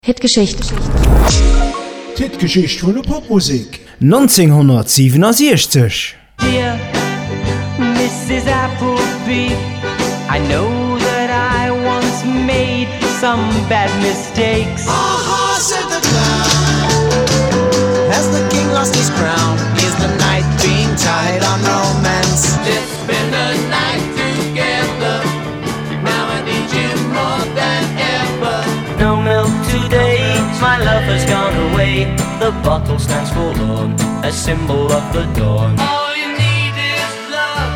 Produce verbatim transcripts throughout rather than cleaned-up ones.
Hitgeschichte. Hitgeschichte von der Popmusik. neunzehnhundertsiebenundsechzig. Dear Missus Appleby, I know that I once made some bad mistakes. Aha, said the clown. Has the king lost his crown? Is the knight being tied on romance? Let's spend the night together. Now I need you more than ever. No milk today, my love has gone away. The bottle stands forlorn, a symbol of the dawn. All you need is love.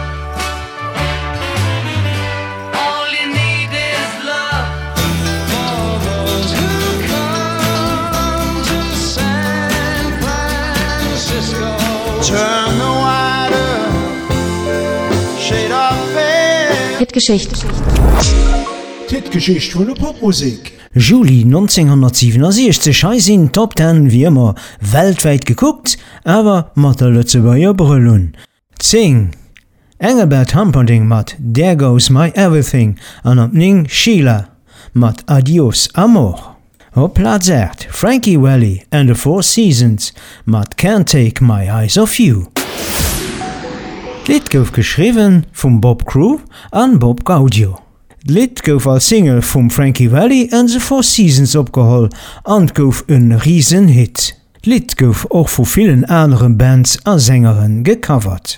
All you need is love. For those who come to San Francisco, turn the water, shade of fair. Hitgeschichte. Hitgeschichte von der Popmusik. Juli neunzehnhundertsiebenundsechzig heißen Top zehn wie immer weltweit geguckt, aber mit der Lützebauer Brille. zehn. Engelbert Humperdinck mit There Goes My Everything und ab neun Sheila mit Adios Amor. Auf Platz acht Frankie Valli and the Four Seasons mit Can't Take My Eyes Off You. Lied gouf geschrieben von Bob Crew und Bob Gaudio. Lied gouf als Single von Frankie Valli and the Four Seasons opgeholt und gouf een riesen Hit. Lied gouf auch von vielen anderen Bands und Sängeren gecovert.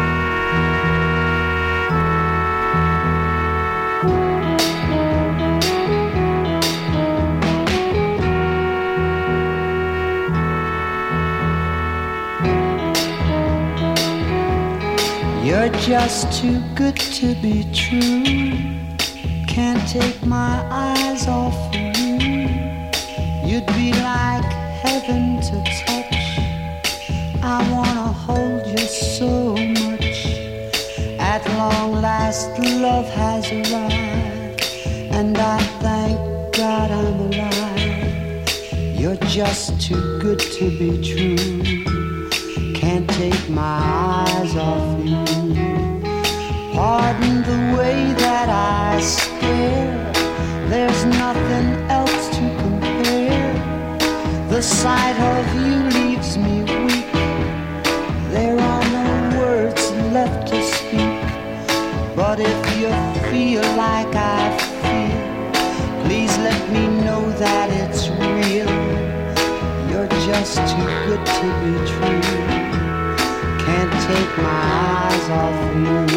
You're just too good to be true. Can't take my eyes off of you. You'd be like heaven to touch. I wanna hold you so much. At long last love has arrived, and I thank God I'm alive. You're just too good to be true. Can't take my eyes off you. Pardon the way that I stare. There's nothing else to compare. The sight of you leaves me weak. There are no words left to speak. But if you feel like I feel, please let me know that it's real. You're just too good to be true. Can't take my eyes off you.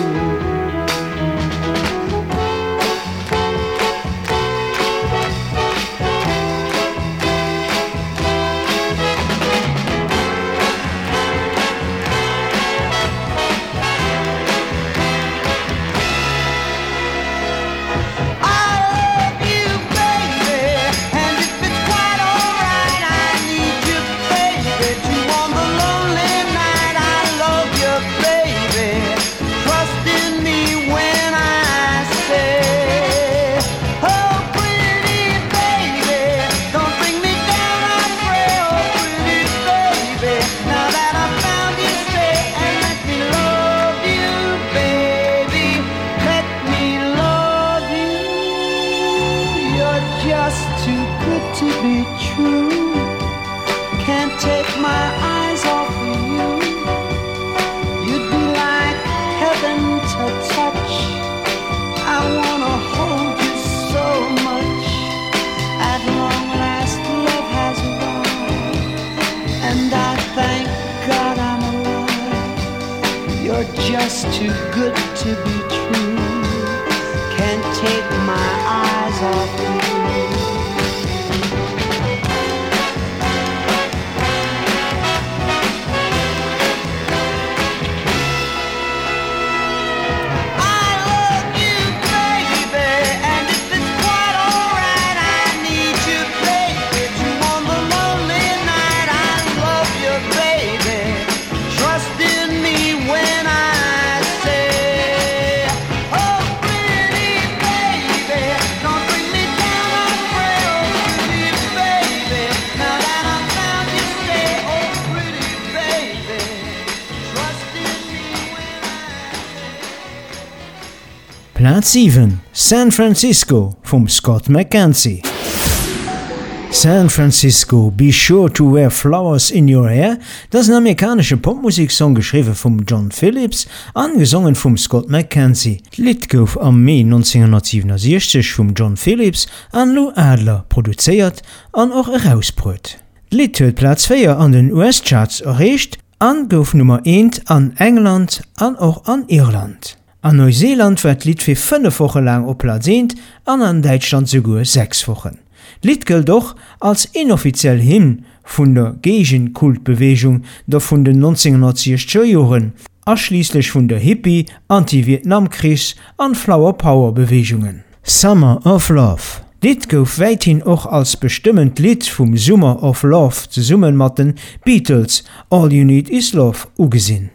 Just too good to be true. Can't take my eyes off you. Platz sieben San Francisco vom Scott McKenzie. San Francisco, Be Sure to Wear Flowers in Your Hair, das ist ein amerikanischer Popmusiksong geschrieben von John Phillips, angesungen von Scott McKenzie. Das Lied gouf am Mai neunzehnhundertsiebenundsechzig von John Phillips an Lou Adler produziert und auch herausgebracht. Das Lied hat Platz vier an den U S-Charts erreicht und gouf Nummer eins an England und auch an Irland. An Neuseeland wird das Lied für fünf Wochen lang auf Platz eins und an Deutschland sogar sechs Wochen. Lied gilt doch als inoffiziell Hymn von der Gegenkultbewegung der von den neunzehnhundertsechziger Jahren, ausschließlich von der Hippie-, Anti-Vietnam-Kriegs- und Flower-Power-Bewegungen. Summer of Love. Lied gouf weithin auch als bestimmend Lied vom Summer of Love zusammen mit den Beatles All You Need Is Love ugesehen.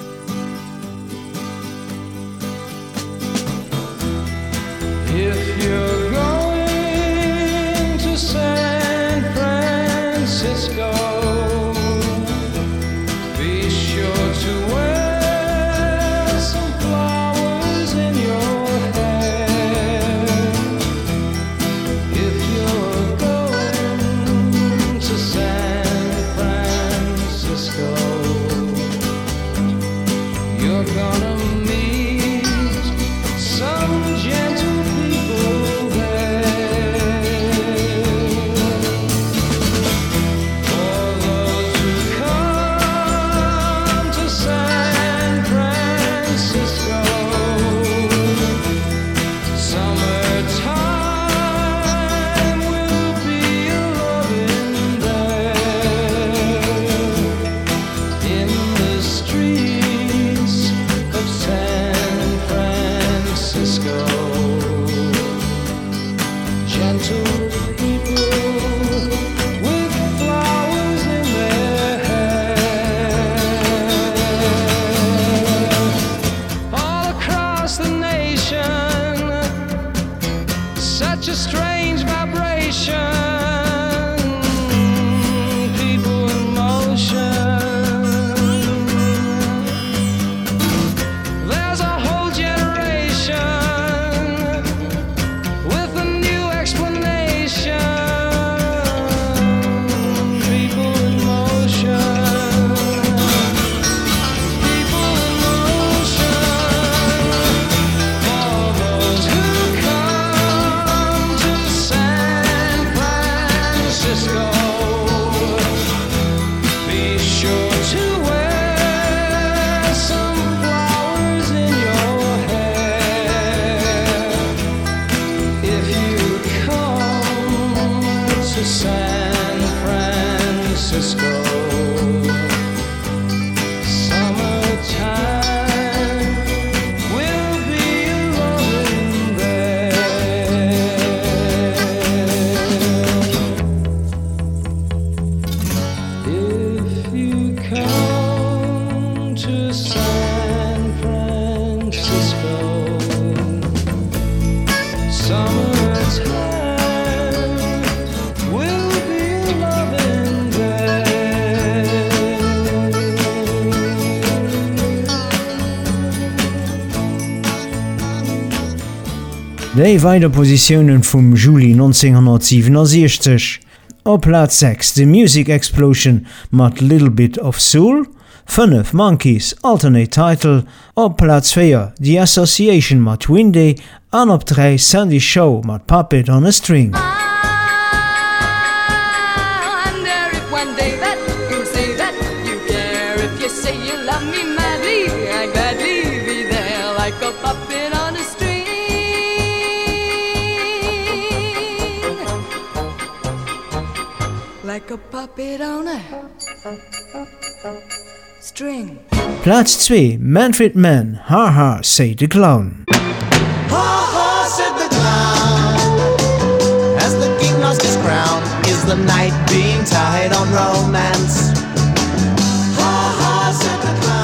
Die weiter Positionen vom Juli neunzehnhundertsiebenundsechzig. Auf Platz sechs The Music Explosion mit Little Bit of Soul. fünf Monkeys Alternate Title. Auf Platz vier The Association mit Windy. Und auf drei Sandy Shaw mit Puppet on a String. Like a puppet on a string. Platz zwei Manfred Mann, Ha Ha, Say the Clown. Ha ha, said the clown, as the king lost his crown. Is the night being tied on romance? Ha ha, said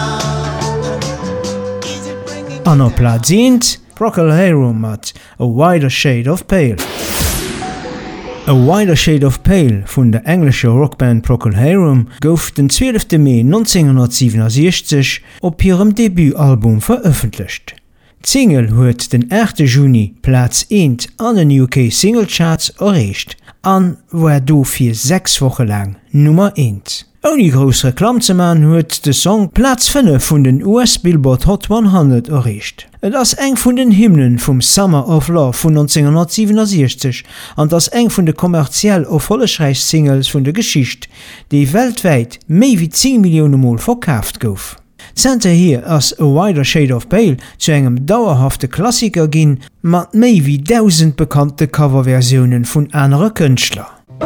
the clown, is it bringing... Und auf Platz eins Procol Harum mit A Wider Shade of Pale. A Wider Shade of Pale von der englischen Rockband Procol Harum gouf den zwölften Mai neunzehnhundertsiebenundsechzig op ihrem Debütalbum veröffentlicht. Die Single huet den achten Juni Platz eins an den U K Singlecharts erreicht an war do fir sechs Wochen lang Nummer eins. Ohne groß Reklam zu machen, huet de Song Platz fünf vun den U S Billboard Hot hundert erreicht. Et ass eng vun den Hymnen vum Summer of Love vun neunzehnhundertsiebenundsechzig an ass eng vun de kommerziell erfollegreich Singles vun der Geschicht, déi weltweit méi wie zehn Millionen Mal verkauft gouf. Zente hier ass A Wider Shade of Pale zu engem dauerhafte Klassiker ginn, mat méi wie tausend bekannte Coverversionen vun andere Künstler.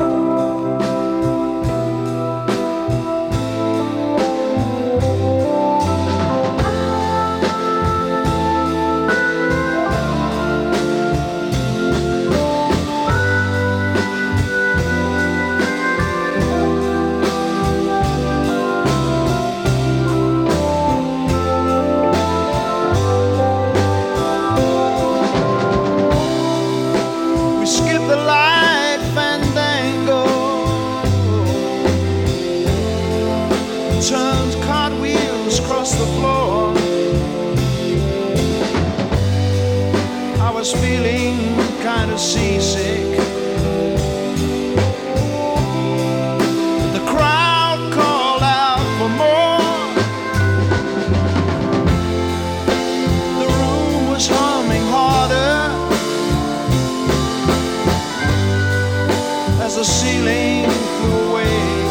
Turned cartwheels across the floor. I was feeling kind of seasick. The crowd called out for more. The room was humming harder as the ceiling flew away.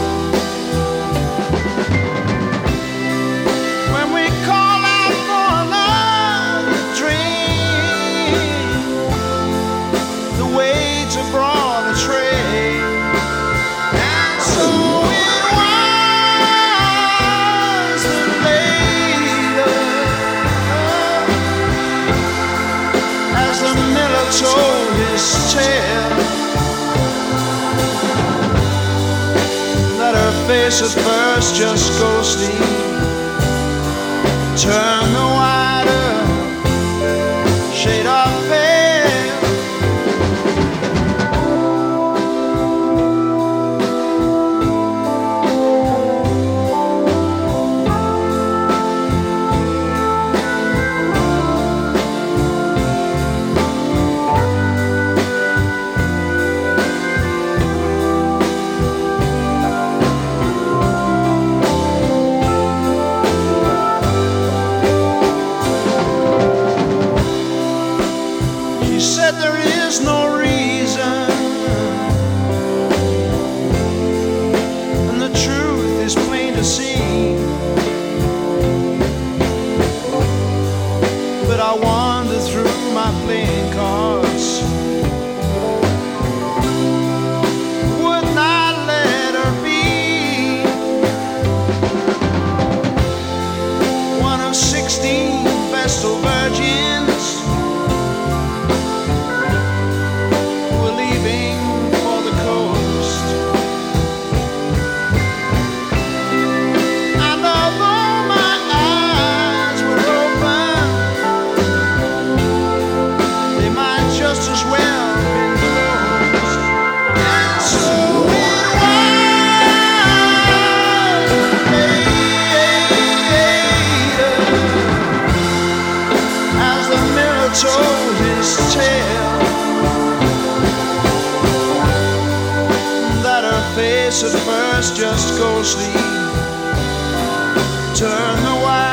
Told his tale that her face at first just ghostly turned the wider shade of pale. I wander through my playing cards. Would not let her be one of sixteen Vestal virgins who were leaving for the coast. And although my eyes were open, just as well been closed. And so it was later, as the mirror told his tale, that her face at first just ghostly turned the wide